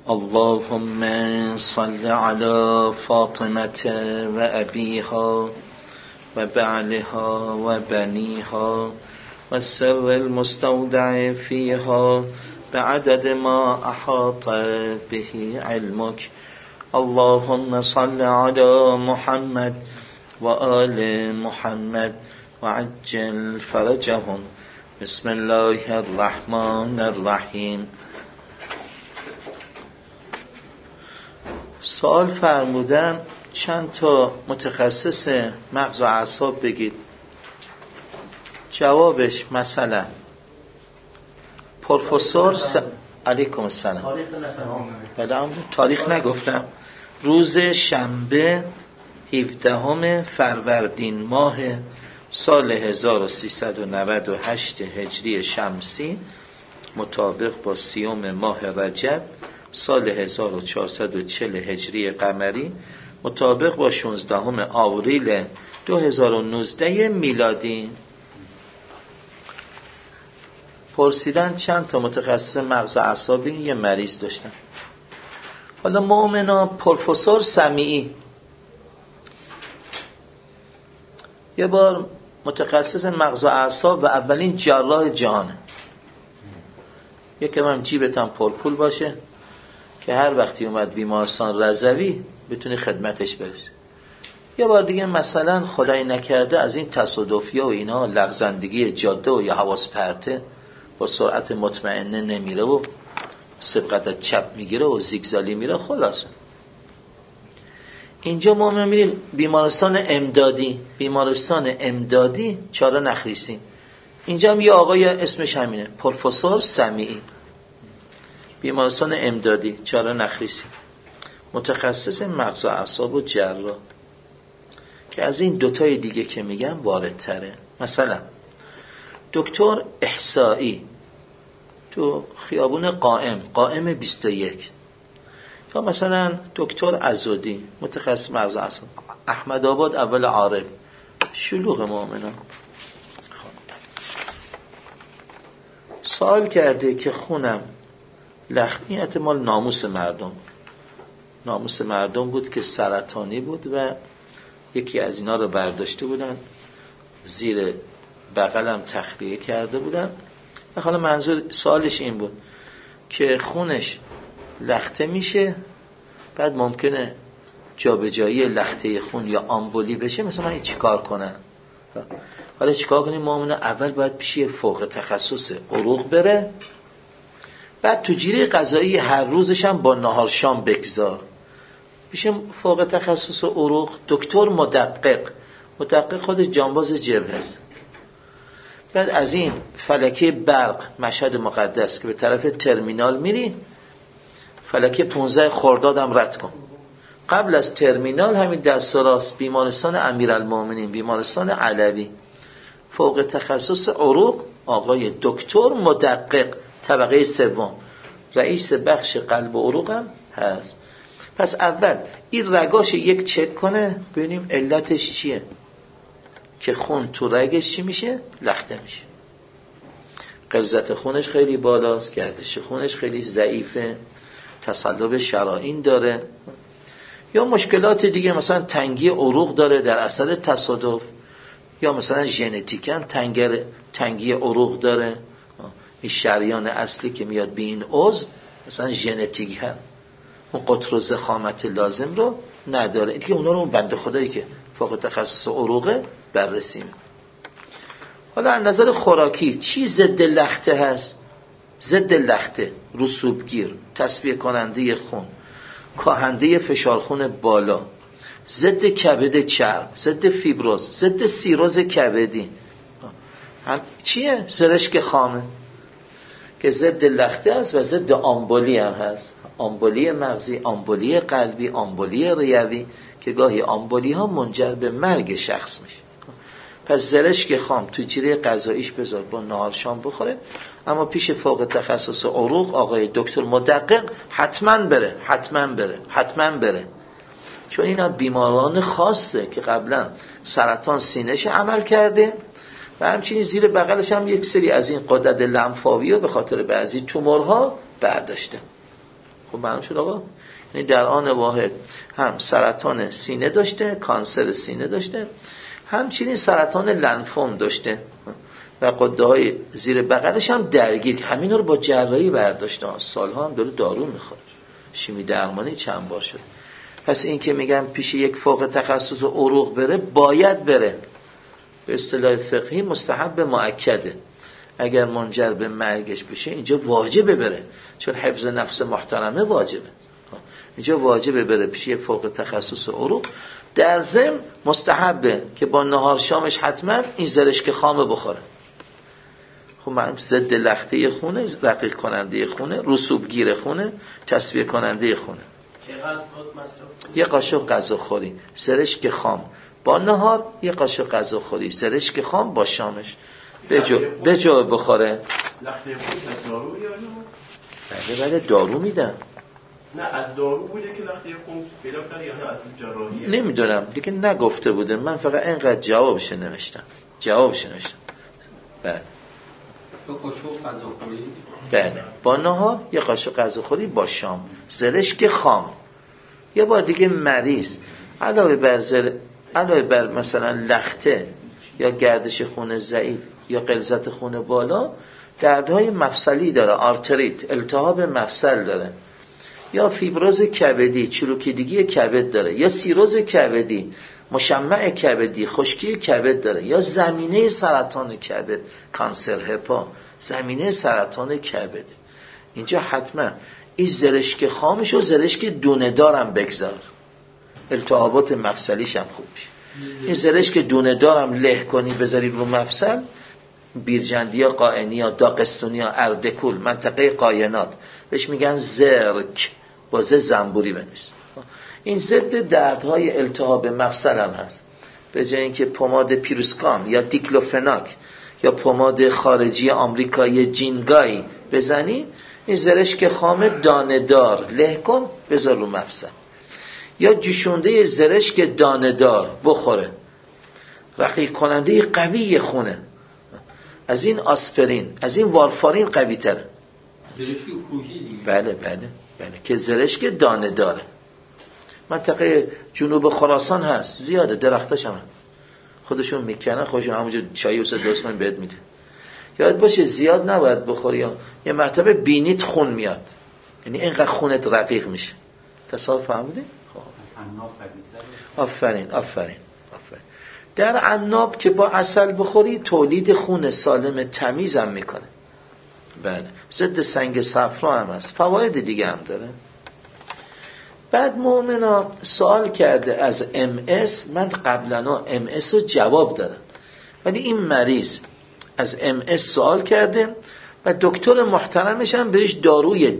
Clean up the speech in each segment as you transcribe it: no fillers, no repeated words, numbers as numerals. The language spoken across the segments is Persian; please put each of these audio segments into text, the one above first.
اللهم صل على فاطمة وأبيها وبعلها وبنيها والسر المستودع فيها بعدد ما أحاط به علمك. اللهم صل على محمد وآل محمد وعجل فرجهم. بسم الله الرحمن الرحیم. سوال فرمودن چند تا متخصص مغز و اعصاب بگید. جوابش مثلا پروفسور علیکم السلام. تاریخ نگفتم. روز شنبه 17 فروردین ماه سال 1398 هجری شمسی مطابق با 30 ماه رجب سال 1440 هجری قمری مطابق با 16 آوریل 2019 میلادی. پرسیدن چند تا متخصص مغز و اعصابی یه مریض داشتن. حالا مؤمنا پروفسور سمیعی یه بار متخصص مغز و اعصاب و اولین جراح جهانه. یکم هم جیبتم پرپول باشه که هر وقتی اومد بیمارستان رضوی بتونی خدمتش برسی. یه بار دیگه مثلا خدای نکرده از این تصادفی و اینا لغزندگی جاده و یا حواس پرته با سرعت مطمئنه نمیره و سبقت چپ میگیره و زیگزالی میره. خلاص اینجا ما میریم بیمارستان امدادی چاره نخریسیم. اینجا هم یه آقای اسمش همینه، پروفسور سمیعی، بیمارستان امدادی چاره نخریسیم، متخصص مغز و اعصاب و جراح، که از این دوتای دیگه که میگم واردتره. مثلا دکتر احصایی تو خیابون قائم 21، یا مثلا دکتر عزودی متخصص مغز و اعصاب احمد آباد اول عارف شلوغ مؤمنان. سوال کرده که خونم لخمی، احتمال ناموس مردم بود که سرطانی بود و یکی از اینا رو برداشته بودن زیر بغلم تخلیه کرده بودن. و حالا منظور سوالش این بود که خونش لخته میشه، بعد ممکنه جابجایی لخته خون یا آمبولی بشه، مثلا من چی کار کنم؟ حالا چی کار کنیم؟ مؤمنه اول باید پیش فوق تخصص عروق بره، بعد تو جیره غذایی هر روزش هم با نهار شام بگذار. پیش فوق تخصص عروق دکتر مدقق خودش جانباز جبهه است. بعد از این فلکه برق مشهد مقدس که به طرف ترمینال میری، فلکه 15 خرداد هم رد کن. قبل از ترمینال همین دست راست بیمارستان امیرالمومنین، بیمارستان علوی، فوق تخصص عروق آقای دکتر مدقق، طبقه 3، رئیس بخش قلب و عروق هم هست. پس اول این رگاش یک چک کنه ببینیم علتش چیه که خون تو رگش چی میشه؟ لخته میشه. غلظت خونش خیلی بالاست، گردش خونش خیلی ضعیفه، تصلب شرائین داره، یا مشکلات دیگه مثلا تنگی عروق داره در اثر تصادف، یا مثلا ژنتیکاً تنگی عروق داره. این شریان اصلی که میاد به این عضو مثلا ژنتیک هست، اون قطر و ضخامت لازم رو نداره. این که اونا رو اون بنده خدایی که فوق تخصص عروقه بررسی می‌کنه. حالا از نظر خوراکی چی ضد لخته هست؟ ضد لخته، رسوبگیر، تصفیه کننده خون، کاهنده فشار خون بالا، ضد کبد چرب، ضد فیبروز، ضد سیروز کبدی. هم چیه؟ زرشک خامه که ضد لخته است و ضد آمبولی هم هست، آمبولی مغزی، آمبولی قلبی، آمبولی ریوی، که گاهی آمبولی ها منجر به مرگ شخص میشه. پس زرشک خام تو جیره غذاییش بذار، با نهار شام بخوره. اما پیش فوق تخصص عروق آقای دکتر مدقق حتما بره، چون اینا بیماران خاصه که قبلا سرطان سینه‌ش عمل کرده و همچنین زیر بغلش هم یک سری از این غدد لنفاوی رو به خاطر بعضی تومورها برداشته. خب معلوم شد آقا، یعنی در آن واحد هم سرطان سینه داشته، کانسر سینه داشته، همچنین سرطان لنفوم داشته و غده های زیر بغلش هم درگیر. همین رو با جراحی برداشته، سالها هم داره دارو میخوره، شیمی درمانی چند بار شد. پس این که میگم پیش یک فوق تخصص عروق بره، باید بره، به اصطلاح فقهی مستحب مؤکده. اگر منجر به مرگش بشه اینجا واجبه بره، چون حفظ نفس محترمه واجبه، اینجا واجبه بره پیش یک فوق تخصص عروق. در ضمن مستحبه که با نهار شامش حتما این زرشک خام بخوره. خب من ضد لخته خونه، رقیق کننده خونه، رسوبگیر خونه، تصفیه کننده خونه. یه قاشق غذاخوری زرشک خام با نهار، یه قاشق غذاخوری زرشک خام با شامش به جا بخوره. لخته خون دارو یا بله دارو میدن. نه از دارو بوده که لخته خون پیدا کرد یا نه از جراحیه؟ نمیدونم دیگه، نگفته بوده، من فقط اینقدر جوابش نوشتم. بله دو قاشق غذاخوری، بله با نهار یه قاشق غذاخوری با شام زرشک خام. یه بار دیگه مریض علاوه بر مثلا لخته یا گردش خون ضعیف یا غلظت خون بالا، دردهای مفصلی داره، آرتریت، التهاب مفصل داره، یا فیبروز کبدی، چروکیدگی کبد داره، یا سیروز کبدی، مشمع کبدی، خشکی کبد داره، یا زمینه سرطان کبد، کانسر هپا، زمینه سرطان کبد، اینجا حتما این زرشک خامش و زرشک دونه دارم بگذار، التهابات مفصلیش هم خوب میشه. این زرشک دونه دارم له کنی بذاری رو مفصل، بیرجندیا، قائنیا، داغستونیا، اردکول، منطقه قاینات، بهش میگن زرک، با زنبوری بنویس. این ضد دردهای التهاب مفصل هم هست. به جای اینکه پماد پیروسکام یا دیکلوفناک یا پماد خارجی آمریکایی جینگای بزنی، این زرشک خام دانه دار له کن بذار رو مفصل، یا جوشونده زرشک دانه دار بخوره، رقیق کننده قوی خونه، از این آسپرین، از این وارفارین قوی تره. زرشک کوهی دیگه. بله که زرشک دانه داره. منطقه جنوب خراسان هست، زیاده، درختاش هم خودشون میکنن، خودشون همونجا چای و دستمون بهت میده. یاد باشه زیاد نباید بخوری، یه مرتبه بینیت خون میاد، یعنی اینقدر خونت رقیق میشه. تصاحب فهمیدی؟ آفرین. در عناب که با عسل بخوری تولید خون سالم تمیز هم میکنه. بله ضد سنگ صفرا هم هست، فواید دیگه هم داره. بعد مؤمنا سوال کرده از MS، من قبلا MS رو جواب دادم، ولی این مریض از MS سوال کرده و دکتر محترمش هم بهش داروی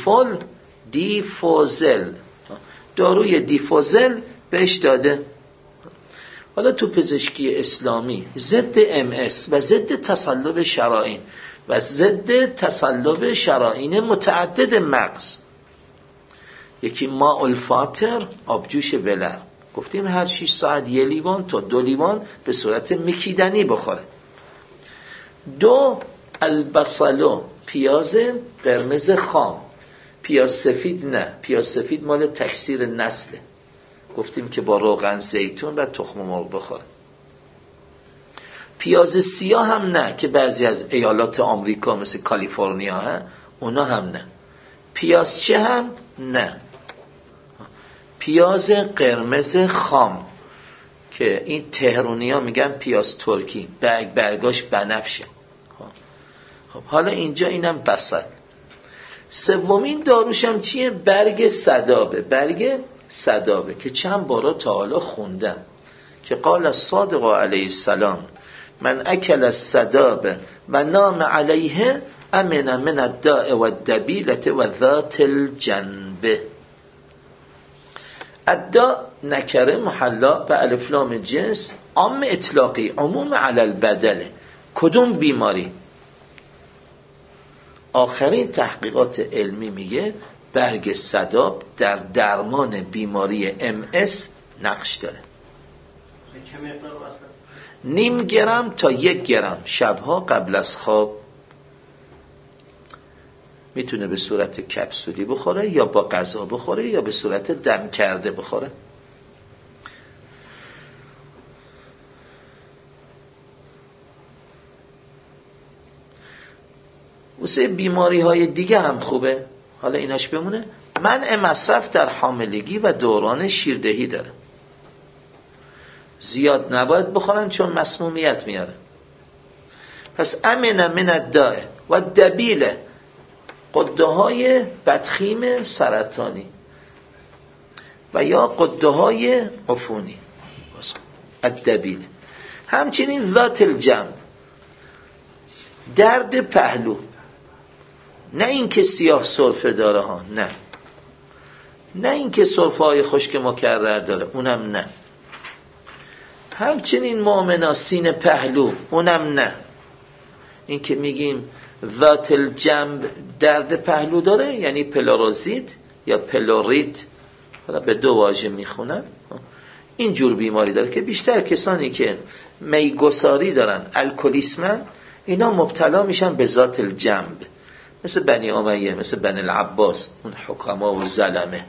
دیفوزل بهش داده. حالا تو پزشکی اسلامی ضد MS و ضد تصلب شرائین و ضد تصلب شرائین متعدد مغز، یکی ماء الفاتر، آبجوش ولر، گفتیم هر 6 ساعت 1 لیوان تا 2 لیوان به صورت مکیدنی بخوره. 2 البصلو، پیاز قرمز خام، پیاز سفید نه، پیاز سفید مال تکثیر نسله، گفتیم که با روغن زیتون و تخم مرغ بخوره. پیاز سیاه هم نه که بعضی از ایالات آمریکا مثل کالیفرنیا ها اونا هم نه. پیاز چه هم نه. پیاز قرمز خام که این تهرونیا میگن پیاز ترکی، برگاش بنفشه. خب حالا اینجا اینم بصل. سومین داروش هم چیه؟ برگ صدابه که چند بارا تا حالا خوندم که قال الصادق علیه السلام من اکل الصداب و نام علیه امن من الداء و الدبیلة و ذات الجنبه. الداء نکره محلا و الف لام جنس، عام اطلاقی، عموم علی البدله. کدوم بیماری؟ آخرین تحقیقات علمی میگه برگ صداب در درمان بیماری MS نقش داره. چه مقدار مثلا؟ 0.5 گرم تا 1 گرم شبها قبل از خواب. میتونه به صورت کپسولی بخوره یا با غذا بخوره یا به صورت دم کرده بخوره. واسه بیماری های دیگه هم خوبه، حالا ایناش بمونه. منع مصرف در حاملگی و دوران شیردهی داره. زیاد نباید بخورن چون مسمومیت میاره. پس امن من الداء و دبیله، غده های بدخیم سرطانی و یا غده های عفونی، الدبیله. همچنین ذات الجنب، درد پهلو، نه این که سیاه سرفه داره ها، نه این که سرفه های خشک مکرر داره، اونم نه. همچنین مؤمنا سینه پهلو، اونم نه. این که میگیم ذات الجنب درد پهلو داره یعنی پلاروزیت یا پلوریت، حالا به دو واژه میخونن، این جور بیماری داره که بیشتر کسانی که میگساری دارن، الکلیسمن، اینا مبتلا میشن به ذات الجنب، مثل بنی امیه، مثل بنی العباس، اون حکما و ظلمه.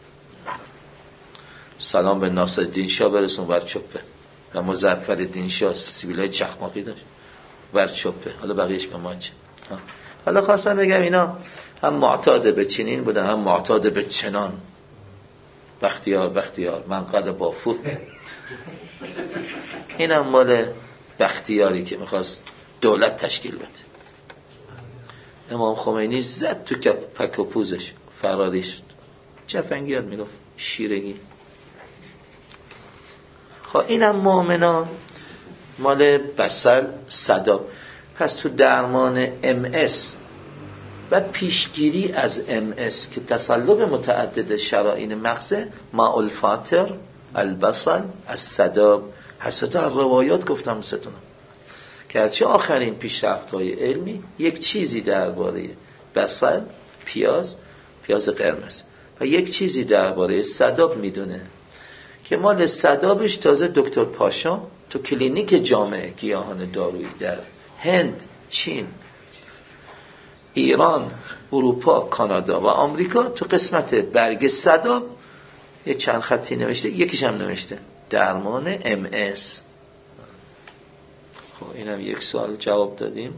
سلام به ناصرالدین شاه برسون، ورچوپه و مظفرالدین شاه سیبیلای چخماقی داشت، ورچوپه. حالا بقیهش به ما چه؟ حالا خواستم بگم اینا هم معتاد به چنین بودن، هم معتاد به چنان. بختیار منقل بافو، این هم مال بختیاری که میخواست دولت تشکیل بده. امام خمینی زد تو پک و پوزش، فراری شد. جفنگیات میگفت شیرگی. خب اینم مؤمنان مال بصل صدا. پس تو درمان MS و پیشگیری از MS که تصلب متعدد شرائین مغزه، ما الفاتر، البصل، الصداب، هر ستا روایات گفتم ستونم که هرچی آخرین پیشرفت‌های علمی یک چیزی درباره بصل، پیاز قرمز، و یک چیزی درباره صداب میدونه که مال صدابش تازه دکتر پاشا تو کلینیک جامعه گیاهان دارویی در هند، چین، ایران، اروپا، کانادا و آمریکا تو قسمت برگ صداب یه چند خطی نوشته، یکیش هم نوشته درمان MS. خب اینم یک سوال جواب دادیم.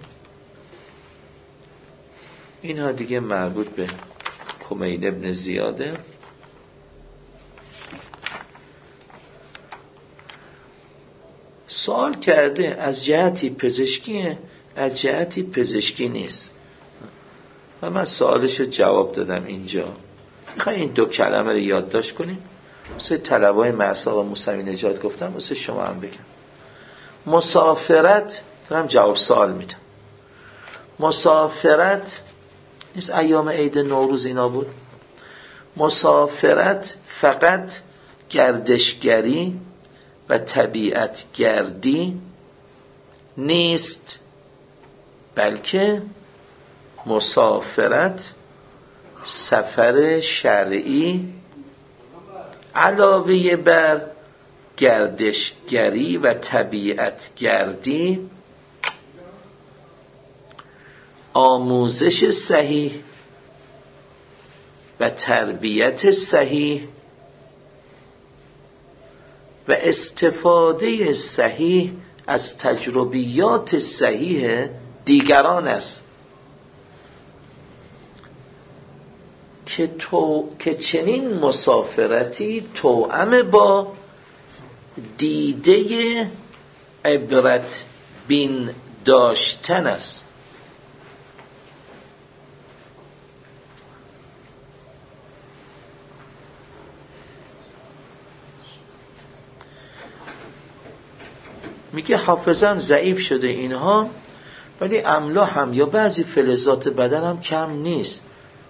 اینها دیگه مربوط به کمیل ابن زیاده. سوال کرده از جهتی پزشکیه، از جهتی پزشکی نیست، و من سوالش رو جواب دادم اینجا. میخوایی این 2 کلمه رو یادداشت کنیم؟ مثل طلبای مهسا و موسوی نجات گفتم، مثل شما هم بگم. مسافرت، دارم جواب سوال میدم. مسافرت نیست ایام عید نوروز اینا بود. مسافرت فقط گردشگری و طبیعت گردی نیست، بلکه مسافرت سفر شرعی علاوه بر گردشگری و طبیعت گردی، آموزش صحیح و تربیت صحیح و استفاده صحیح از تجربیات صحیح دیگران است که چنین مسافرتی توأم با دیده عبرت بین داشتن است. میگه حافظم ضعیف شده اینها، ولی املا هم یا بعضی فلزات بدن هم کم نیست.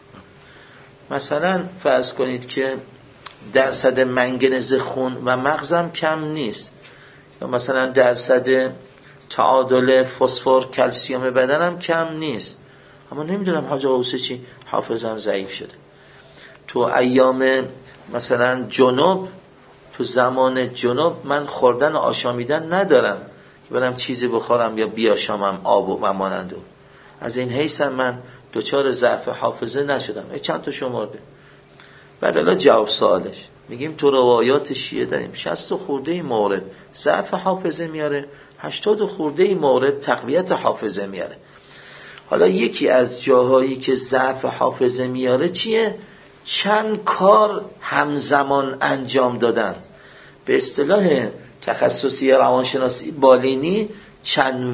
مثلا فرض کنید که درصد منگنز خون و مغزم کم نیست، یا مثلا درصد تعادل فسفر کلسیم بدنم کم نیست، اما نمیدونم حاج آقا چی حافظم ضعیف شده. تو ایام مثلا جنوب، تو زمان جنوب من خوردن و آشامیدن ندارم که برم چیزی بخورم یا بیاشامم آب و مانند. از این حیث من دچار ضعف حافظه نشدم. چند تا شمارده. بعد الان جواب سوالش میگیم تو روایات شیعه داریم 60 خورده مورد ضعف حافظه میاره، 80 خورده مورد تقویت حافظه میاره. حالا یکی از جاهایی که ضعف حافظه میاره چیه؟ چند کار همزمان انجام دادن. به اصطلاح تخصصی روانشناسی بالینی چند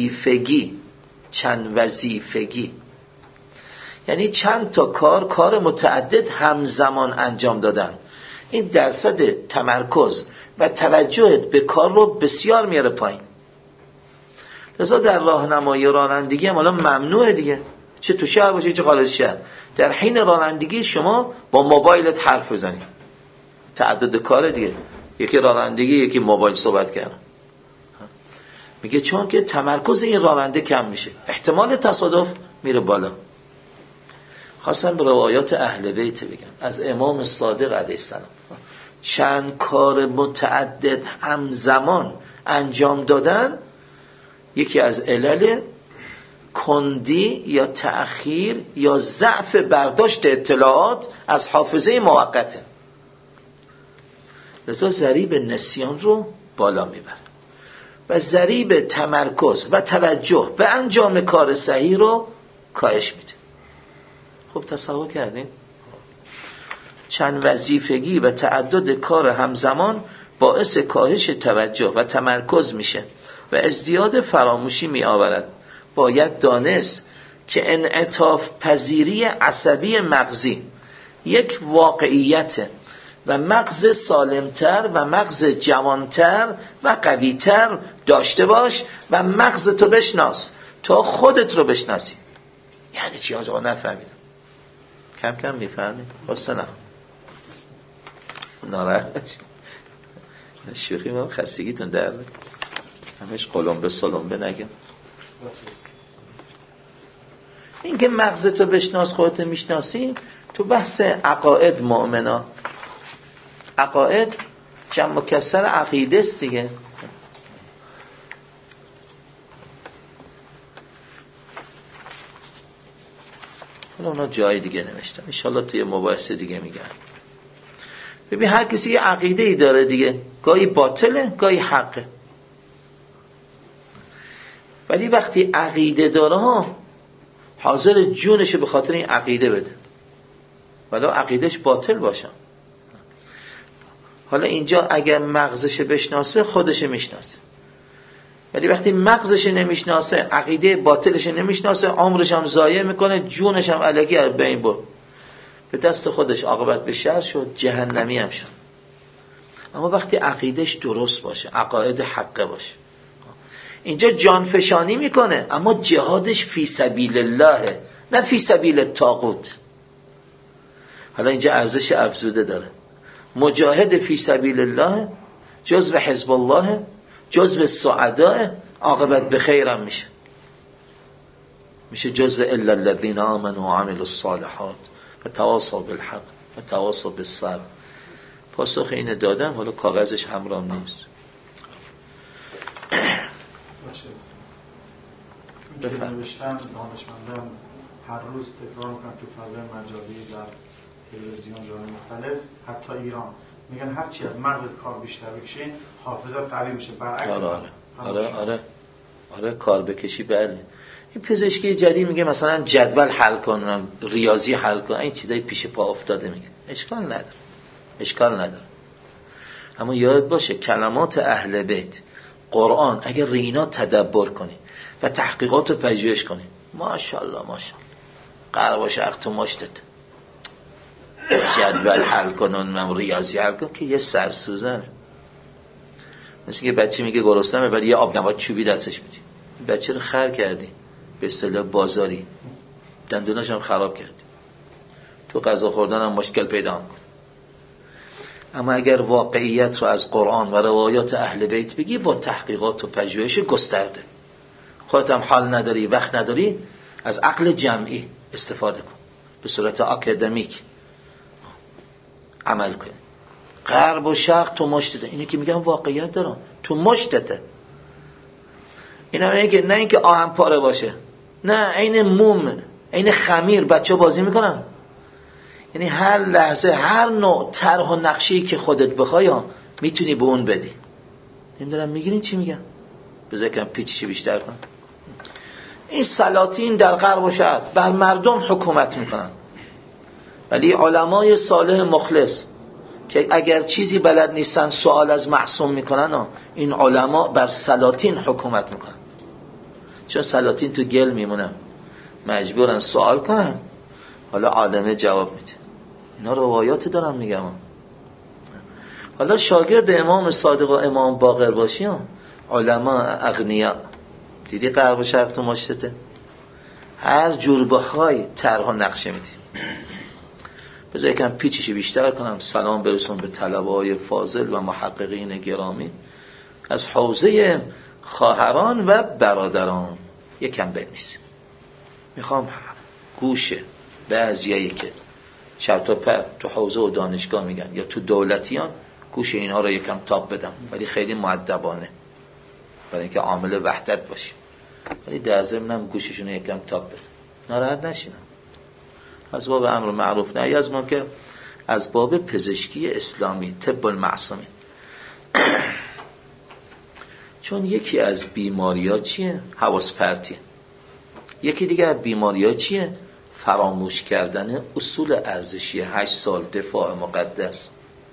وظیفگی، یعنی چند تا کار متعدد همزمان انجام دادن. این درصد تمرکز و توجهت به کار رو بسیار میاره پایین. لذا در راهنمایی رانندگی هم الان ممنوعه دیگه، چه تو شهر باشه چه خارج شهر، در حین رانندگی شما با موبایلت حرف بزنید. تعدد کار دیگه، یکی رانندگی یکی موبایل صحبت کردن. میگه چون که تمرکز این راننده کم میشه، احتمال تصادف میره بالا. خواستم به روایات اهل بیت بگم از امام صادق علیه السلام چند کار متعدد همزمان انجام دادن یکی از علل کندی یا تأخیر یا ضعف برداشت اطلاعات از حافظه موقته. لذا ضریب نسیان رو بالا میبره و ضریب تمرکز و توجه به انجام کار صحیح رو کاهش میده. خب تصور کردین؟ چند وظیفگی و تعدد کار همزمان باعث کاهش توجه و تمرکز میشه و ازدیاد فراموشی می آورد. باید دانست که انعطاف پذیری عصبی مغزی یک واقعیت و مغز سالمتر و مغز جوانتر و قویتر داشته باش و مغز تو بشناس تا خودت رو بشناسی. یعنی چی آقا؟ نفهمیدم. کم کم میفهمید. باسته نه ناراحت شوخی ما خستگیتون درده همش قلمبه سلمبه نگم. این که مغزتو بشناس خودت میشناسی تو بحث عقاید مؤمنا. عقاید جمع مکسر عقیده است دیگه. اونا جای دیگه نوشتم، انشالله توی مباحثه دیگه میگم. ببین هر کسی یه عقیده ای داره دیگه، گاهی باطله گاهی حقه، ولی وقتی عقیده داره ها حاضر جونشو به خاطر این عقیده بده ولو عقیدهش باطل باشه. حالا اینجا اگر مغزش بشناسه خودش میشناسه، ولی وقتی مغزش نمیشناسه عقیده باطلش نمیشناسه عمرش هم ضایع میکنه، جونش هم الکی از بین برد، به دست خودش عاقبت به شر شد، جهنمی هم شد. اما وقتی عقیدش درست باشه، عقاید حقه باشه، اینجا جانفشانی میکنه اما جهادش فی سبیل الله نه فی سبیل الطاغوت. حالا اینجا ارزش افزوده داره. مجاهد فی سبیل الله جزو حزب الله، جزو سعداء، عاقبت به خیرم میشه جزو الا الذين آمنوا وعملوا الصالحات و تواصوا بالحق و تواصوا بالصبر. پاسخ اینو دادم، حالا کاغذش همراه نیست. نوشتن دانشمندان هر روز تکرار میکنن تو فضای مجازی در تلویزیون جای مختلف، حتی ایران، میگن هر چی از مغزت کار بیشتر بکشه حافظت قوی میشه. برعکس آره کار بکشی. بله این پزشکی جدید میگه مثلا جدول حل کنم، ریاضی حل کنم، این چیزای پیش پا افتاده. میگه اشکال نداره. اما یاد باشه کلمات اهل بیت قرآن اگر رینا تدبر کنی و تحقیقات رو پژوهش کنی، ماشاءالله قرار باشه وقت تو مشتت جدول حل کنن، ریاضی حل کن که یه سرسوزن. مثل که بچه میگه گرسنمه ولی یه آب نبات چوبی دستش میدی، بچه رو خر کردی، به اصطلاح بازاری، دندوناش هم خراب کردی، تو غذا خوردن هم مشکل پیدا می‌کنی. اما اگر واقعیت رو از قرآن و روایات اهل بیت بگی با تحقیقات و پژوهش گسترده، خودت هم حال نداری وقت نداری، از عقل جمعی استفاده کن، به صورت اکادمیک عمل کن. غرب و شرق تو مشتته، اینه که میگم واقعیت دارم، تو مشتته. اینا میگه نه اینکه آهن پاره باشه، نه عین موم این خمیر بچه بازی میکنن. یعنی هر لحظه هر نوع طرح و نقشه‌ای که خودت بخوای میتونی به اون بدی. نمیدونم میگیرین چی میگم؟ بذار کم پیچش بیشتر کن. این سلاطین در غرب و شرق بر مردم حکومت میکنن، ولی علمای صالح مخلص که اگر چیزی بلد نیستن سوال از معصوم میکنن، این علما بر سلاطین حکومت میکنن. چون سلاطین تو گل میمونن، مجبورن سوال کنن، حالا عالمه جواب میده. اینا روایات دارم میگم. حالا شاگرد امام صادق و امام باقر باشی، علما اغنیا، دیدی غرب و شرق تو مشتته، هر جور بخوای طرح و نقشه میدی. بذار یکم پیچشی بیشتر کنم. سلام برسون به طلبه‌های فاضل و محققین گرامی از حوزه خواهران و برادران. یکم بنویسیم. میخوام گوشه بعضیایی که چرت و پرت تو حوزه و دانشگاه میگن یا تو دولتیان، گوش اینها رو یکم تاب بدم، ولی خیلی مؤدبانه، برای اینکه عامل وحدت باشیم. ولی در ضمنم گوششون یکم تاب بدم، ناراحت نشینم. از باب امر معروف نهی از منکر، از باب پزشکی اسلامی، طب المعصومین. چون یکی از بیماری‌ها چیه؟ حواس پرتیه. یکی دیگه از بیماری‌ها چیه؟ فراموش کردن اصول ارزشی 8 سال دفاع مقدس.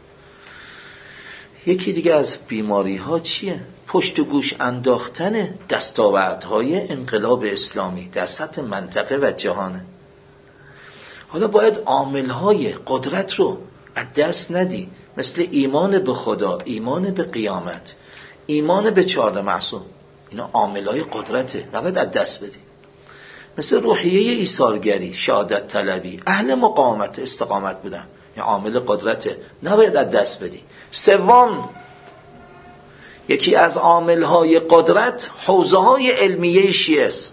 یکی دیگه از بیماری‌ها چیه؟ پشت و گوش انداختن دستاوردهای انقلاب اسلامی در سطح منطقه و جهانه. حالا باید عامل‌های قدرت رو از دست ندی، مثل ایمان به خدا، ایمان به قیامت، ایمان به 14 معصوم. اینا عامل‌های قدرته، نباید از دست بدی. مثل روحیه ایثارگری، شهادت طلبی، اهل مقاومت، استقامت بودن، این عامل قدرته، نباید از دست بدی. سوم، یکی از عامل‌های قدرت حوزه‌های علمیه شیعه است.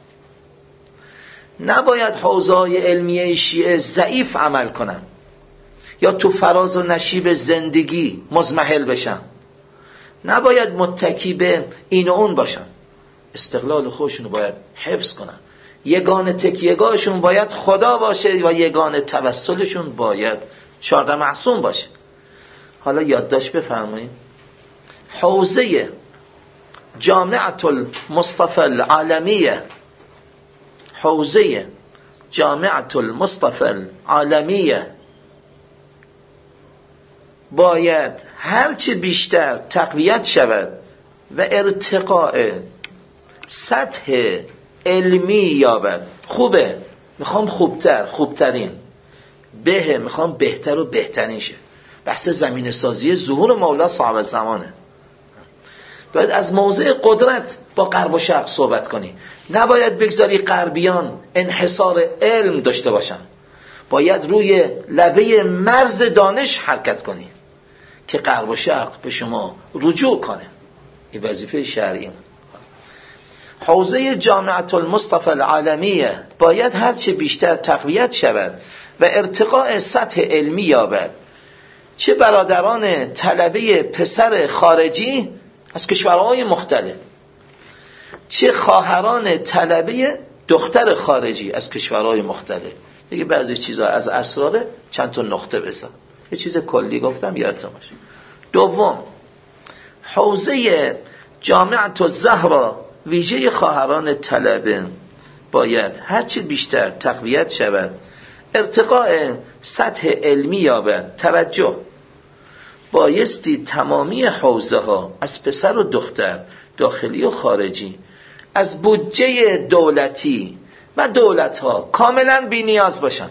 نباید حوزه‌های علمیه شیعه ضعیف عمل کنن یا تو فراز و نشیب زندگی مضمحل بشن. نباید متکی به این و اون باشن. استقلال خودشون رو باید حفظ کنن. یگانه تکیه‌گاهشون باید خدا باشه و یگانه توسلشون باید 14 معصوم باشه. حالا یادداشت بفرمایید. حوزه جامعة المصطفى العالمیه، حوزه جامعة المصطفى العالمیه باید هرچه بیشتر تقویت شود و ارتقاء سطح علمی یابد. خوبه، میخوام خوبتر، خوبترین، به میخوام بهتر و بهترین شه. بحث زمین سازی ظهور مولا صاحب زمانه. باید از موضع قدرت با غرب و شرق صحبت کنی. نباید بگذاری غربیان انحصار علم داشته باشن. باید روی لبه مرز دانش حرکت کنی که غرب و شرق به شما رجوع کنه. این وظیفه شرعی. حوزه جامعة المصطفى العالمیه باید هرچه بیشتر تقویت شود و ارتقاء سطح علمی یابد. چه برادران طلبه پسر خارجی از کشورهای مختلف، چه خواهران طلبه دختر خارجی از کشورهای مختلف. دیگه بعضی چیزا از اسرار چند تا نقطه بزن. یه چیز کلی گفتم یادتون باشه. دوم، حوزه جامعة الزهرا ویژه خواهران طلبه باید هرچه بیشتر تقویت شود، ارتقاء سطح علمی یابد. توجه، بایستی تمامی حوزه ها از پسر و دختر داخلی و خارجی از بودجه دولتی و دولت ها کاملا بی نیاز باشن،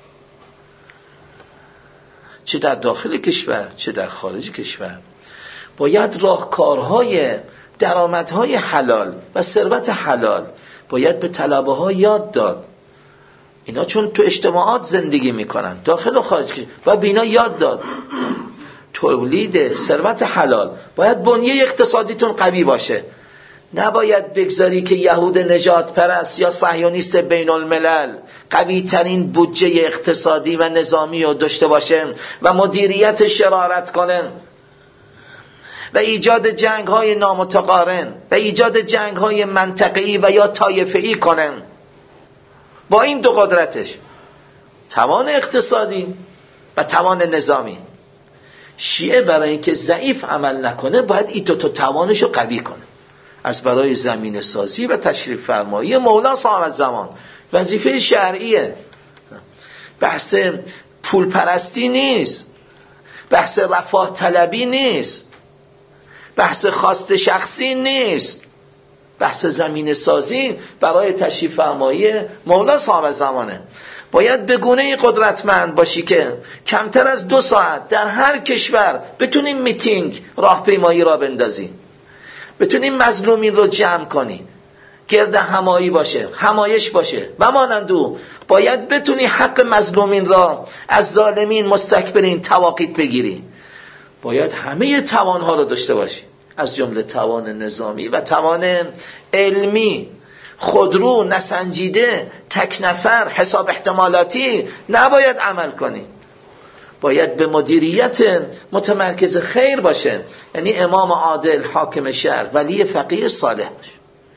چه در داخل کشور چه در خارج کشور. باید راهکارهای درآمدهای حلال و ثروت حلال باید به طلبه ها یاد داد. اینا چون تو اجتماعات زندگی میکنن داخل و خارج کشور و بینا یاد داد. تولید ثروت حلال باید بنیه اقتصادیتون قوی باشه. نباید بگذاری که یهود نجات پرست یا صهیونیست بین الملل قوی ترین بودجه اقتصادی و نظامی رو داشته باشن و مدیریت شرارت کنن و ایجاد جنگ های نامتقارن و ایجاد جنگ های منطقه‌ای و یا طایفه‌ای کنن. با این دو قدرتش، توان اقتصادی و توان نظامی. شیعه برای اینکه ضعیف عمل نکنه باید این دو تا توانشو قوی کنه. از برای زمین سازی و تشریف فرمایی مولا صاحب الزمان وظیفه شرعیه. بحث پول پرستی نیست، بحث رفاه طلبی نیست، بحث خواست شخصی نیست، بحث زمین سازی برای تشریف فرمایی مولا صاحب الزمانه. باید به گونه‌ای قدرتمند باشی که کمتر از 2 ساعت در هر کشور بتونیم میتینگ راهپیمایی را بندازی، بتونیم مظلومین رو جمع کنی، گرد همایی باشه، همایش باشه و مانندو. باید بتونی حق مظلومین را از ظالمین مستکبرین تواقیت بگیری. باید همه توانها رو داشته باشی، از جمله توان نظامی و توان علمی. خودرو، نسنجیده، تک نفر، حساب احتمالاتی نباید عمل کنی. باید به مدیریت متمرکز خیر باشه، یعنی امام عادل، حاکم شهر، ولی فقیه صالح باشه.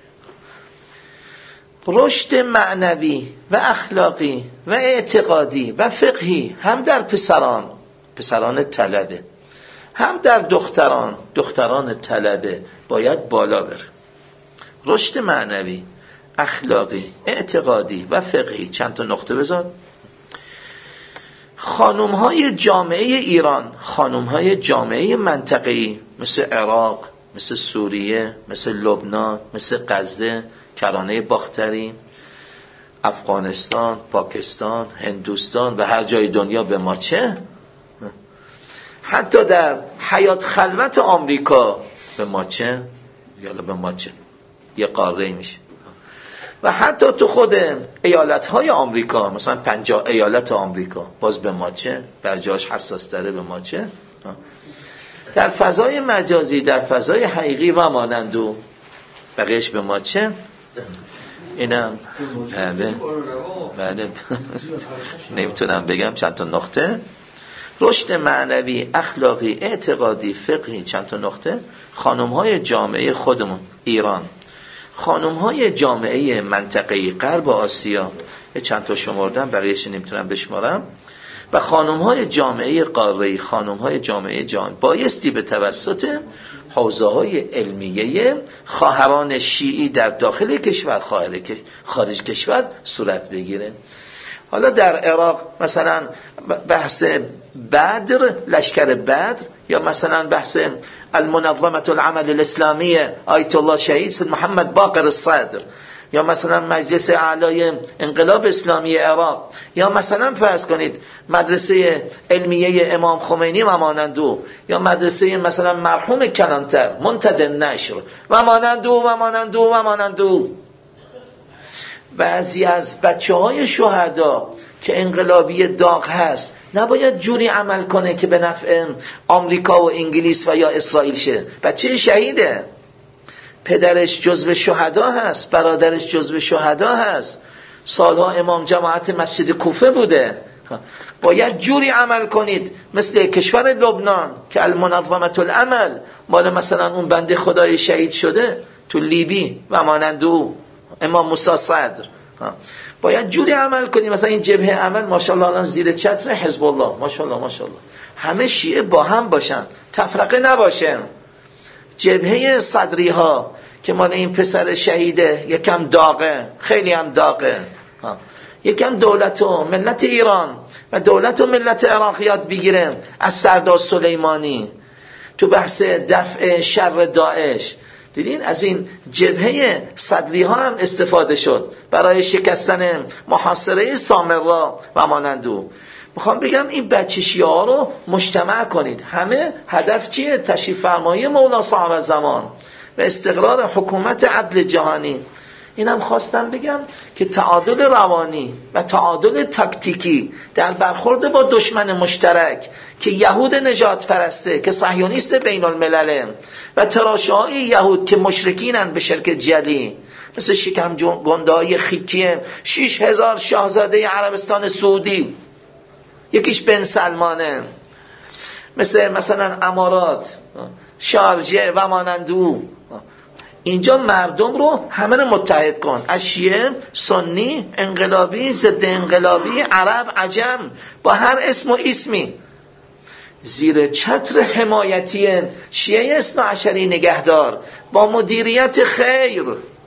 رشد معنوی و اخلاقی و اعتقادی و فقهی هم در پسران طلبه، هم در دختران طلبه باید بالا بره. رشد معنوی، اخلاقی، اعتقادی و فقهی. چند تا نقطه بذار. خانم‌های جامعه ایران، خانم‌های جامعه منطقه‌ای مثل عراق، مثل سوریه، مثل لبنان، مثل غزه، کرانه باختری، افغانستان، پاکستان، هندوستان و هر جای دنیا به ما چه؟ حتی در حیات خلوت آمریکا به ما چه؟ یالا به ما چه؟ یه قاره میشه. و حتی تو خود ایالت‌های آمریکا، مثلا 50 ایالت آمریکا، باز به ما چه؟ بر جاش حساس تره به ما چه؟ در فضای مجازی، در فضای حقیقی و مانندو بقیش به ما چه؟ اینم بله نمیتونم بگم. چند تا نقطه. رشد معنوی، اخلاقی، اعتقادی، فقهی. چند تا نقطه. خانم‌های جامعه خودمون ایران، خانم‌های جامعه منطقه‌ای غرب آسیا، چند تا شمردم بقیه‌اش نمیتونم بشمارم، و خانم‌های جامعه قاره‌ای، خانم‌های جامعه جهان بایستی به توسط حوزه‌های علمیه خواهران شیعی در داخل کشور، خارج کشور صورت بگیره. حالا در عراق مثلا بحث بدر، لشکر بدر، یا مثلا بحث المنظمة العمل الاسلامیه آیت الله شهید سید محمد باقر الصدر، یا مثلا مجلس اعلای انقلاب اسلامی عراق، یا مثلا فرض کنید مدرسه علمیه امام خمینی و مانندو، یا مدرسه مثلا مرحوم کلانتر منتدى النشر و مانندو. بعضی از بچه‌های شهدا که انقلابی داغ هست نباید جوری عمل کنه که به نفع آمریکا و انگلیس و یا اسرائیل شه. بچه شهیده، پدرش جزو شهدا هست، برادرش جزو شهدا هست، سالها امام جماعت مسجد کوفه بوده. باید جوری عمل کنید مثل کشور لبنان که المنظمة العمل مال مثلا اون بنده خدای شهید شده تو لیبی و مانندو امام موسی صدر. باید جوری عمل کنیم مثلا این جبهه عمل ماشاءالله الان زیر چتر حزب الله، ماشاءالله همه شیعه با هم باشن، تفرقه نباشه. جبهه صدری ها که مال این پسر شهیده یکم داغه، خیلی هم داغه، یکم دولت و ملت ایران و دولت و ملت عراق یاد بگیره از سردار سلیمانی تو بحث دفع شر داعش. دیدین از این جبهه صدری ها هم استفاده شد برای شکستن محاصره سامرا و مانندو. میخوام بگم این بچه شیعه ها رو مجتمع کنید. همه هدف چیه؟ تشریف فرمایی مولا صاحب الزمان و استقرار حکومت عدل جهانی. اینم خواستم بگم که تعادل روانی و تعادل تاکتیکی در برخورد با دشمن مشترک که یهود نجات پرسته، که صهیونیست بین الملله، و تراشه‌های یهود که مشرکینن به شرک جلی، مثل شکم گنده‌های خیکی 6000 شاهزاده عربستان سعودی، یکیش بن سلمانه، مثلا امارات، شارجه و مانندو. اینجا مردم رو همه رو متحد کن، از شیعه، سنی، انقلابی، ضد انقلابی، عرب، عجم، با هر اسم و اسمی زیر چتر حمایتی شیعه اثناعشری نگهدار، با مدیریت خیر.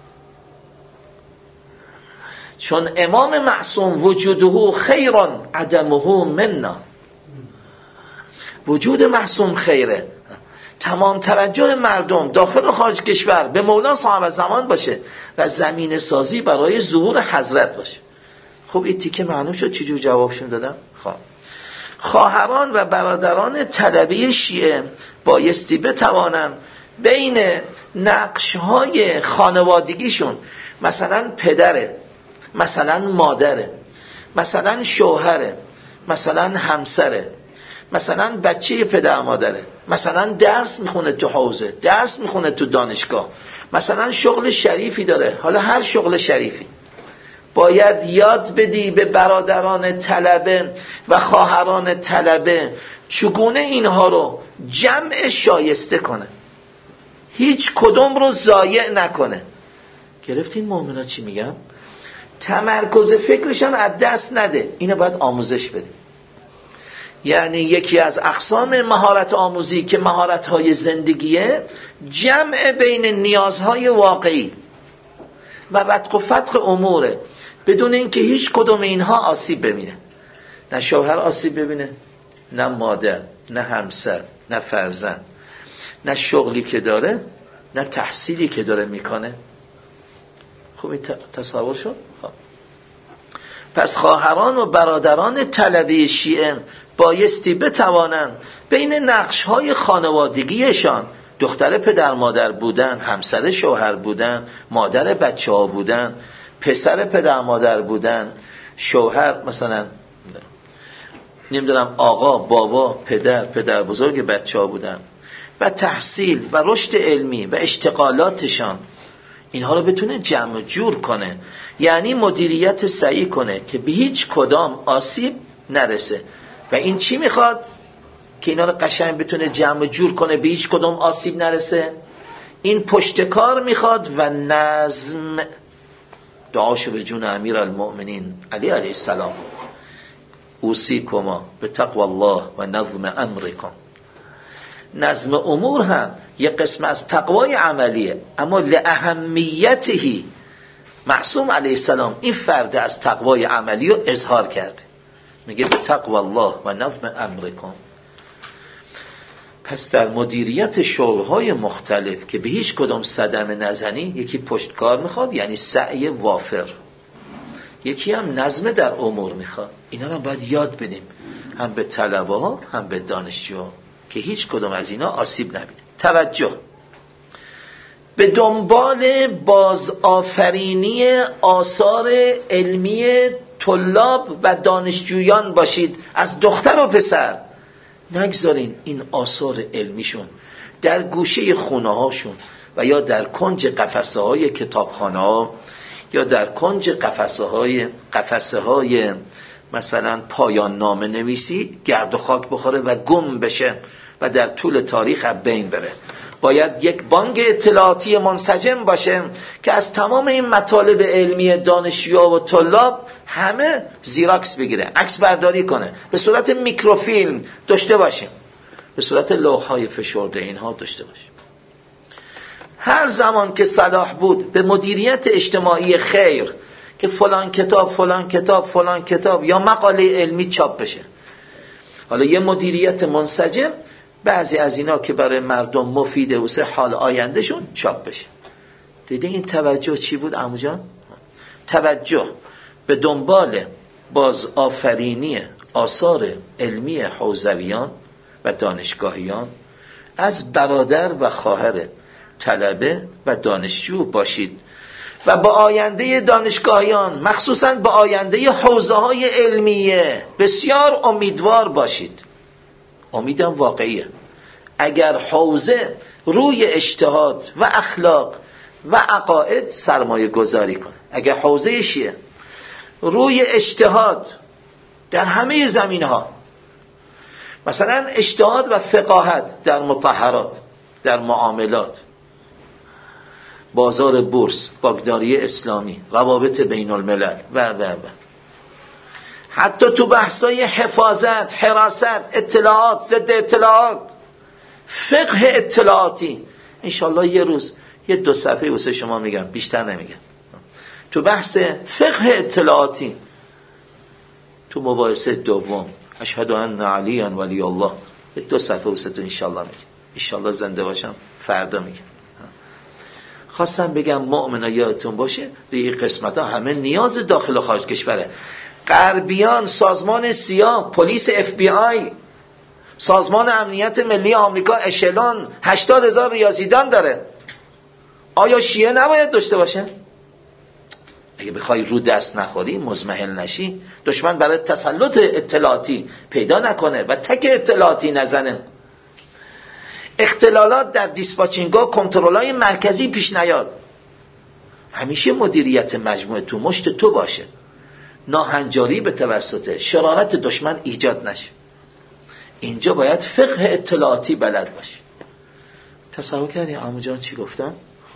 چون امام معصوم وجوده خیران عدمه منا، وجود معصوم خیره. تمام توجه مردم داخل و خارج کشور به مولا صاحب زمان باشه و زمین سازی برای ظهور حضرت باشه. خب این تیکه معلوم شد چجور جوابشون دادم؟ خب خواهران و برادران طلبه شیعه بایستی بتوانند بین نقش‌های خانوادگیشون، مثلا پدره، مثلا مادره، مثلا شوهره، مثلا همسره، مثلا بچه پدر مادره، مثلا درس میخونه تو حوزه، درس میخونه تو دانشگاه، مثلا شغل شریفی داره، حالا هر شغل شریفی، باید یاد بدی به برادران طلبه و خواهران طلبه چگونه اینها رو جمع شایسته کنه، هیچ کدوم رو ضایع نکنه. گرفتین مؤمنا چی میگم؟ تمرکز فکرشان از دست نده، اینو باید آموزش بده. یعنی یکی از اقسام مهارت آموزی که مهارت‌های زندگیه، جمع بین نیازهای واقعی و رتق و فتق اموره، بدون اینکه هیچ کدوم اینها آسیب ببینه. نه شوهر آسیب ببینه، نه مادر، نه همسر، نه فرزند، نه شغلی که داره، نه تحصیلی که داره میکنه. خب این تصور شد؟ خب. پس خواهران و برادران طلبه شیعه بایستی بتوانند بین نقش‌های خانوادگیشان، دختر پدر مادر بودن، همسر شوهر بودن، مادر بچه‌ها بودن، پسر پدر مادر بودن، شوهر مثلا نمیدونم آقا، بابا، پدر بزرگ بچه‌ها بودن، و تحصیل و رشد علمی و اشتغالاتشان، اینها رو بتونه جمع جور کنه. یعنی مدیریت صحیح کنه که به هیچ کدام آسیب نرسه. و این چی میخواد؟ که اینا رو قشنگ بتونه جمع جور کنه به هیچ کدام آسیب نرسه. این پشتکار میخواد و نظم. دعاشو به جون امیرالمؤمنین علی علیه السلام، اوصیکما به تقوی الله و نظم امرکم. نظم امور هم یک قسم از تقوای عملیه، اما لاهمیته معصوم علیه السلام این فرد از تقوای عملی رو اظهار کرده، میگه به تقوی الله و نظم امرکم. پس در مدیریت شغل‌های مختلف که به هیچ کدام صدمه نزنی، یکی پشتکار میخواد یعنی سعی وافر، یکی هم نظم در امور میخواد. اینا رو باید یاد بدیم، هم به طلبه ها هم به دانشجوها، که هیچ کدام از اینا آسیب نبینه. توجه، به دنبال بازآفرینی آثار علمی طلاب و دانشجویان باشید، از دختر و پسر. نگذارین این آثار علمیشون در گوشه خونه هاشون و یا در کنج قفسه های کتابخانه ها یا در کنج قفسه های مثلا پایان نامه نویسی گرد و خاک بخوره و گم بشه و در طول تاریخ از بین بره. باید یک بانک اطلاعاتی منسجم باشه که از تمام این مطالب علمی دانشجوها و طلاب همه زیراکس بگیره، عکس برداری کنه، به صورت میکروفیلم داشته باشیم، به صورت لوح‌های فشرده اینها داشته باشیم. هر زمان که صلاح بود به مدیریت اجتماعی خیر، که فلان کتاب یا مقاله علمی چاپ بشه، حالا یه مدیریت منسجم، بعضی از اینا که برای مردم مفیده واسه حال آیندهشون چاپ بشه. دیدین این توجه چی بود عمو جان؟ توجه به دنبال بازآفرینی آثار علمی حوزویان و دانشگاهیان از برادر و خواهر طلبه و دانشجو باشید و با آینده دانشگاهیان، مخصوصاً با آینده حوزه‌های علمیه بسیار امیدوار باشید. امیدم واقعیه. اگر حوزه روی اجتهاد و اخلاق و عقاید سرمایه گذاری کنه، اگر حوزه شیعه روی اجتهاد در همه زمینها، مثلا اجتهاد و فقاهت در مطهرات، در معاملات، بازار بورس، بانکداری اسلامی، روابط بین الملل و حتی تو بحثای حفاظت، حراست، اطلاعات، ضد اطلاعات، فقه اطلاعاتی. انشالله یه روز یه 2 صفحه واسه شما میگم، بیشتر نمیگم. تو بحث فقه اطلاعاتی، تو مباحثه دوم اشهد ان علی ولی الله، 2 صفحه واسه تو انشالله میگم. انشالله زنده باشم فردا میگم. خواستم بگم مؤمنا یادتون باشه این قسمت ها همه نیاز داخل و خارج کشوره. غربیان، سازمان سیا، پلیس FBI، سازمان امنیت ملی آمریکا، اشلون 80,000 ریاضیدان داره. آیا شیعه نباید داشته باشه؟ اگه بخوای رو دست نخوری، مزمحل نشی، دشمن برای تسلط اطلاعاتی پیدا نکنه و تک اطلاعاتی نزنه، اختلالات در دیسپاچینگ‌ها، کنترل‌های مرکزی پیش نیاد، همیشه مدیریت مجموعه تو مشت تو باشه، ناهنجاری به توسط شرارت دشمن ایجاد نشه. اینجا باید فقه اطلاعاتی بلد باشی. تصور کردی عمو جان چی گفتم؟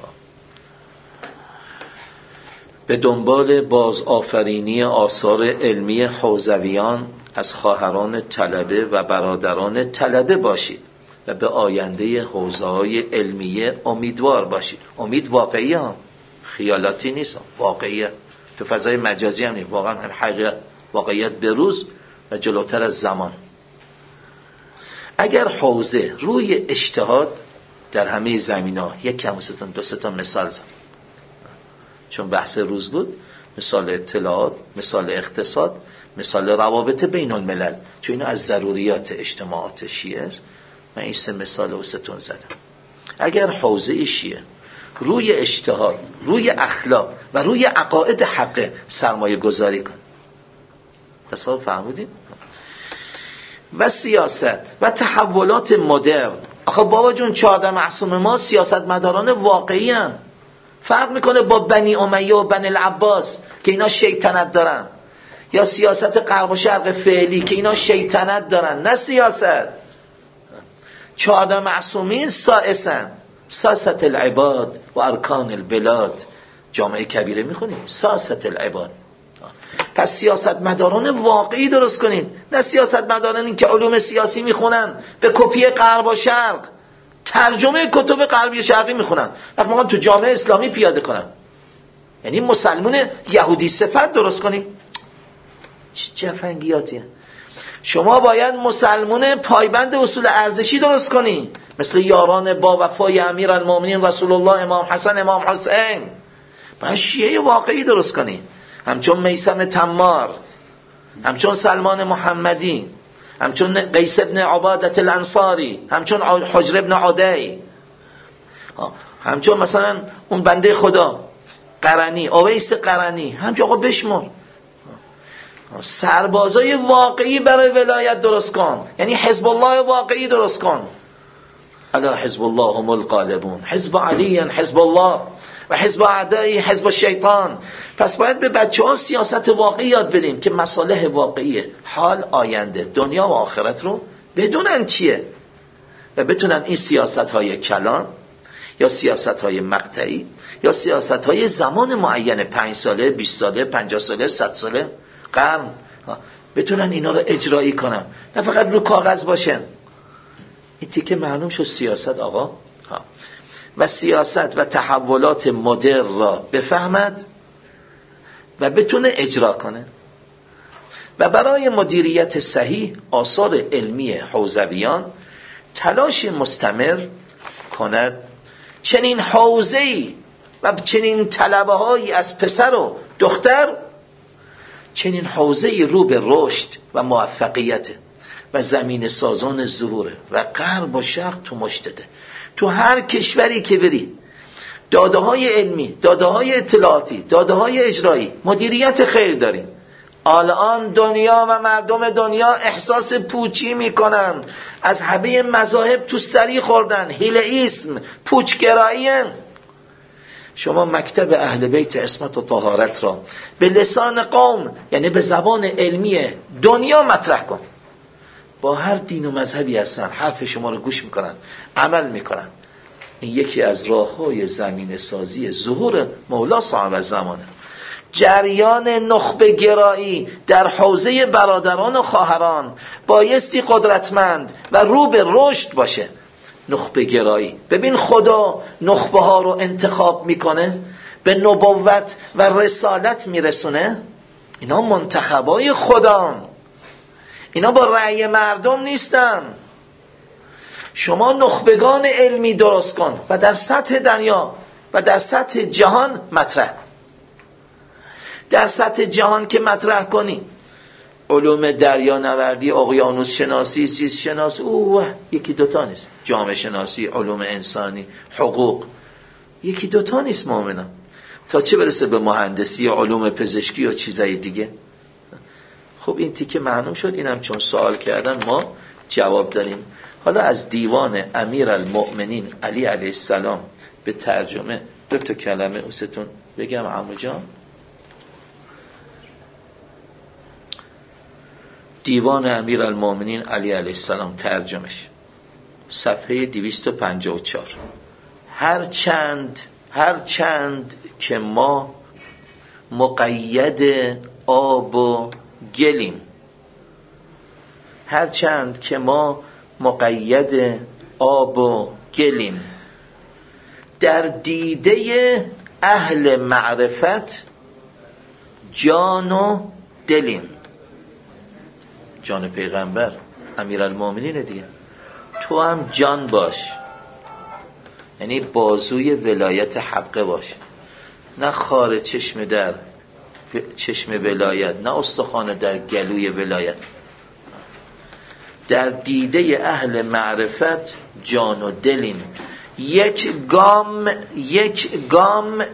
به دنبال بازآفرینی آثار علمی حوزویان از خواهران طلبه و برادران طلبه باشید و به آینده حوزه‌های علمیه امیدوار باشید. امید واقعی هم، خیالاتی نیست، واقعیه. تو فضای مجازی هم نیست، واقعا هم حقیقت، واقعیت به روز و جلوتر از زمان. اگر حوزه روی اجتهاد در همه زمینه‌ها، یک کم 2 تا مثال زدم چون بحث روز بود، مثال اطلاعات، مثال اقتصاد، مثال روابط بین الملل، چون اینو از ضروریات اجتماعات شیعه است. من این 3 مثال واسهتون زدم. اگر حوزه شیعه روی اجتهاد، روی اخلاق و روی عقاید حق سرمایه گذاری کن، تصور فرمودیم؟ و سیاست و تحولات مدرن. آخه بابا جون 14 معصوم ما سیاستمداران واقعی هم. فرق میکنه با بنی امیه و بنی العباس که اینا شیطنت دارن، یا سیاست غرب و شرق فعلی که اینا شیطنت دارن، نه سیاست. 14 معصومین سائسن، ساست العباد و ارکان البلاد. جامعه کبیره میخونیم، ساست العباد. پس سیاستمداران واقعی درست کنین، نه سیاستمدارانی که علوم سیاسی میخونن به کپی غرب و شرق، ترجمه کتب غربی و شرقی میخونن، وقت ما تو جامعه اسلامی پیاده کنن. یعنی مسلمان یهودی صفت درست کنیم. چه جفنگیاتیه. شما باید مسلمان پایبند اصول ارزشی درست کنی، مثل یاران با وفای امیرالمومنین رسول الله امام حسن امام حسین. باید شیعه واقعی درست کنی، همچون میثم تمار، همچون سلمان محمدی، همچون قیس ابن عبادة الانصاری، همچون حجر ابن عدی، همچون مثلا اون بنده خدا قرنی، اویس قرنی، همچون آقا بشمر. سربازای واقعی برای ولایت درست کن، یعنی حزب الله واقعی درست کن. الا حزب الله هم الغالبون، حزب علی حزب الله و حزب اعدایی حزب الشیطان. پس باید به بچه‌ها سیاست واقعی یاد بدیم که مصالح واقعی حال، آینده، دنیا و آخرت رو بدونن چیه و بتونن این سیاست‌های کلان یا سیاست‌های مقطعی یا سیاست‌های زمان معین، 5 ساله، 20 ساله، 50 ساله، 100 ساله، قرن، بتونن اینا رو اجرایی کنن، نه فقط رو کاغذ باشه. این تیکه معلوم شد سیاست آقا. و سیاست و تحولات مدرن را بفهمد و بتونه اجرا کنه و برای مدیریت صحیح آثار علمی حوزویان تلاش مستمر کند. چنین حوزه‌ای و چنین طلبه‌هایی از پسر و دختر، چنین حوزه‌ای رو به رشد و موفقیت و زمین سازان ظهوره و غرب و شرق تو مشتته. تو هر کشوری که بری، داده های علمی، داده های اطلاعاتی، داده های اجرایی، مدیریت خیر داریم. الان دنیا و مردم دنیا احساس پوچی میکنن، از همه مذاهب تو سری خوردن، هیلئیسم، پوچگرایی. شما مکتب اهل بیت عصمت و طهارت را به لسان قوم، یعنی به زبان علمی دنیا مطرح کن. با هر دین و مذهبی هستن حرف شما رو گوش میکنن، عمل میکنن. این یکی از راه‌های زمینه سازی ظهور مولا صاحب زمانه. جریان نخبه گرایی در حوزه برادران و خواهران بایستی قدرتمند و رو به رشد باشه. نخبه گرایی، ببین خدا نخبه ها رو انتخاب میکنه، به نبوت و رسالت میرسونه. اینا منتخبای خدان، اینا با رأی مردم نیستن. شما نخبگان علمی درست کن و در سطح دنیا و در سطح جهان مطرح کن. در سطح جهان که مطرح کنی، علوم دریانوردی، اقیانوس شناسی، زیست شناسی، یکی دوتا نیست. جامعه شناسی، علوم انسانی، حقوق، یکی دوتا نیست مومنان. تا چه برسه به مهندسی، علوم پزشکی و چیزای دیگه. خب این تیکه معلوم شد. اینم چون سوال کردن ما جواب داریم. حالا از دیوان امیرالمؤمنین علی علیه السلام به ترجمه 2 کلمه اوستون بگم عمو جان. دیوان امیرالمؤمنین علی علیه السلام ترجمش صفحه 254. هرچند که ما مقید آب و گلیم، هرچند که ما مقید آب و گلیم، در دیده اهل معرفت جان و دلیم. جان پیغمبر امیرالمؤمنین دیگه. تو هم جان باش، یعنی بازوی ولایت حقه باش، نه خار چشم در چشم ولایت، نه استخوان در گلوی ولایت. در دیده اهل معرفت جان و دلیم، یک گام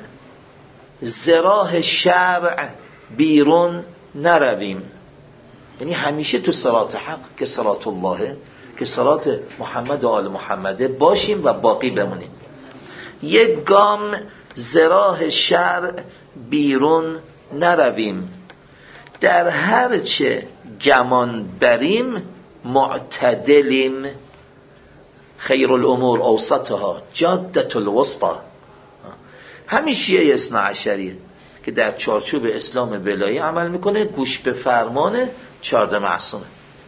ز راه شرع بیرون نرویم. یعنی همیشه تو صراط حق که صراط الله، که صراط محمد و آل محمده باشیم و باقی بمونیم. یک گام ز راه شرع بیرون نرویم، در هر چه گمان بریم معتدلیم. خیر الامور اوسطها جادة الوسطى. همین شیعه اثنا عشریه که در چارچوب اسلام ولایی عمل میکنه، گوش به فرمان 14 معصومه،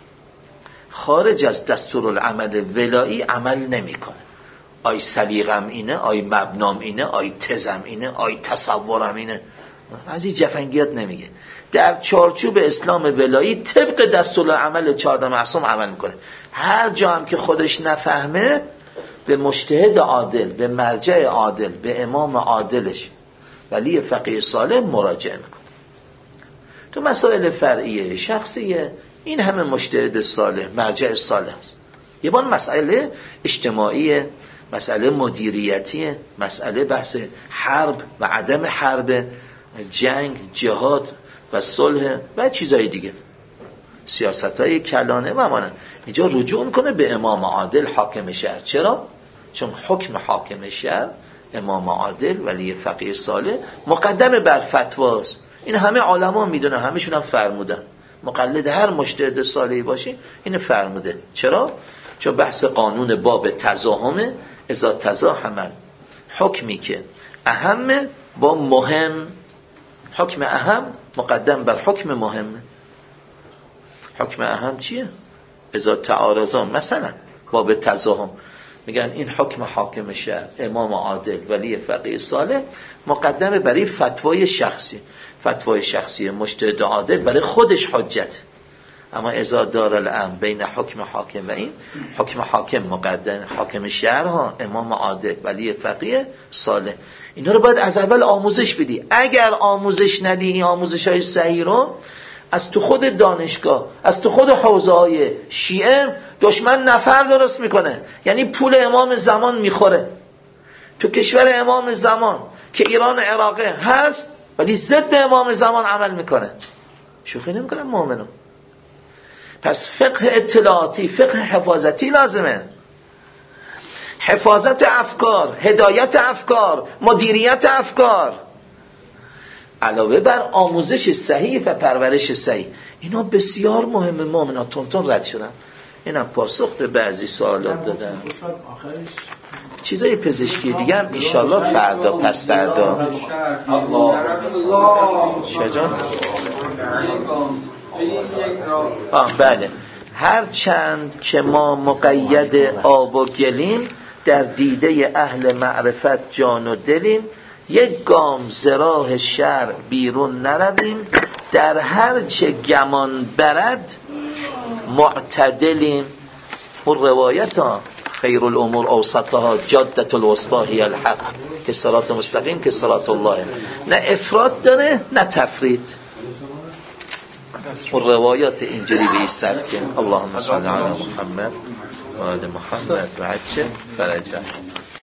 خارج از دستورالعمل ولایی عمل نمیکنه. آی سلیقم اینه، آی مبنام اینه، آی تزم اینه، آی تصورم اینه، از این جفنگیات نمیگه. در چارچوب اسلام ولایی طبق دستورالعمل 14 معصوم عمل میکنه. هر جا هم که خودش نفهمه به مجتهد عادل، به مرجع عادل، به امام عادلش ولی فقیه صالح مراجعه میکنه. تو مسائل فرعیه شخصیه این همه مجتهد صالح، مرجع صالح است. یه بار مسئله اجتماعی، مسئله مدیریتی، مسئله بحث حرب و عدم حرب، جنگ، جهاد و صلح و چیزای دیگه، سیاست‌های کلانه و مانند. اینجا رجوع میکنه به امام عادل حاکم شهر. چرا؟ چون حکم حاکم شهر امام عادل ولی فقیه صالح مقدم بر فتواست. این همه علما میدونن، همشون هم فرمودن. مقلد هر مجتهد صالحی باشی این فرموده. چرا؟ چون بحث قانون باب تزاحمه، اذا تزاحم حکمی که اهم با مهم، حکم اهم مقدم بر حکم مهم. حکم اهم چیه؟ اذا تعارضا، مثلا باب تزاحم میگن این حکم حاکم شهر امام عادل ولی فقیه صالح مقدمه برای فتوای شخصی. فتوای شخصی مجتهد عادل برای خودش حجت، اما اذا دار الامر بین حکم حاکم و این حکم حاکم مقدم، حاکم شهر ها امام عادل ولی فقیه صالح. اینا رو باید از اول آموزش بدی. اگر آموزش ندی این آموزش های صحیح رو، از تو خود دانشگاه، از تو خود حوزه های شیعه دشمن نفر درست میکنه، یعنی پول امام زمان میخوره. تو کشور امام زمان که ایران و عراقه هست ولی ضد امام زمان عمل میکنه. شوخی نمیکنه مؤمنون. پس فقه اطلاعاتی، فقه حفاظتی لازمه. حفاظت افکار، هدایت افکار، مدیریت افکار، علاوه بر آموزش صحیح و پرورش صحیح. اینا بسیار مهمه. مؤمنان تونتون رد شدن. اینم پاسخ به بعضی سوالات دادم. چیزای پزشکی دیگه هم انشالله فردا پس فردا. شجاع بله، هر چند که ما مقید آب و گلیم، در دیده اهل معرفت جان و دلیم، یک گام ز راه شرع بیرون نرویم، در هر چه گمان برد معتدلیم. اون روایت ها خیر الامور اوسطها جادة الوسطى هی الحق، که صراط مستقیم که صراط الله، نه افراط داره نه تفرید. اون روایات اینجوری به این سبکه. اللهم صل علی محمد و آل محمد و عجل فرجه.